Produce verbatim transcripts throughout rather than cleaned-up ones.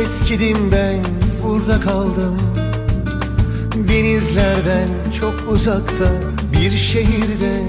Eskidim ben, burada kaldım. Denizlerden çok uzakta bir şehirde.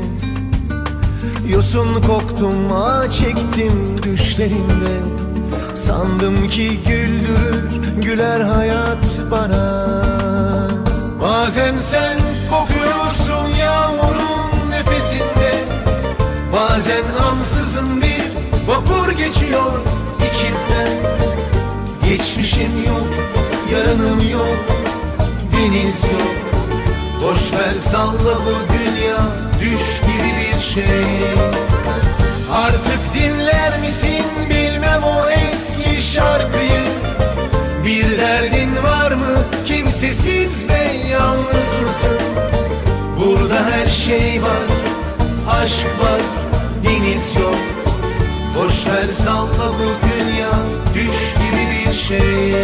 Yosun koktum, ağ çektim düşlerimde. Sandım ki güldürür, güler hayat bana. Bazen sen kokuyorsun yağmurun nefesinde. Bazen ansızın bir vapur geçiyor içinden. Geçmişim yok, yarınım yok, deniz yok. Boş ver salla bu dünya, düş gibi bir şey. Artık dinler misin bilmem o eski şarkıyı. Bir derdin var mı, kimsesiz ve yalnız mısın? Burada her şey var, aşk var, deniz yok. Boş ver salla bu dünya, düş gibi bir şey.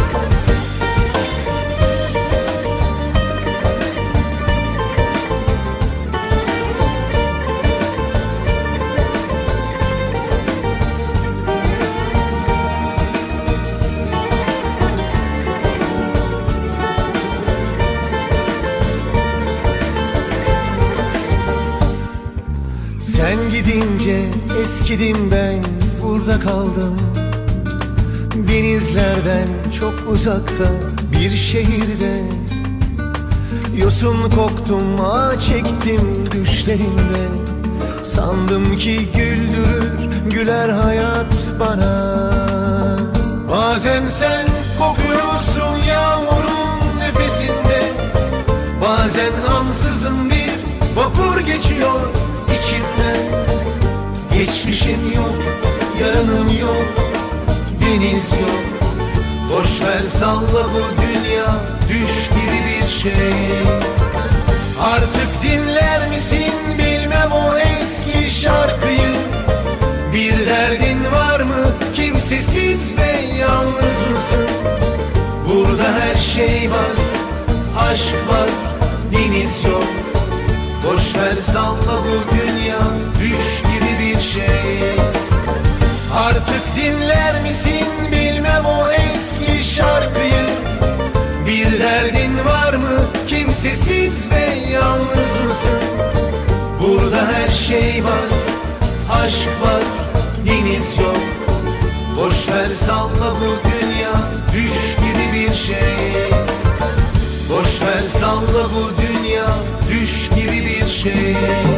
Sen gidince eskidim ben, burada kaldım. Denizlerden çok uzakta bir şehirde. Yosun koktum, ağ çektim düşlerimde. Sandım ki güldürür, güler hayat bana. Bazen sen kokuyorsun yağmurun nefesinde. Bazen ansızın bir vapur geçiyor içinden. Geçmişim yok, yarınım yok, deniz yok. Boş ver salla bu dünya, düş gibi bir şey. Artık dinler misin bilmem o eski şarkıyı. Bir derdin var mı, kimsesiz ve yalnız mısın? Burada her şey var, aşk var, deniz yok. Boş ver salla bu dünya, düş gibi bir şey. Artık dinler misin bilmem o eski şarkıyı. Bir derdin var mı, kimsesiz ve yalnız mısın? Burada her şey var, aşk var, deniz yok. Boş ver salla bu dünya, düş gibi bir şey. Boş ver salla bu dünya, düş gibi bir şey.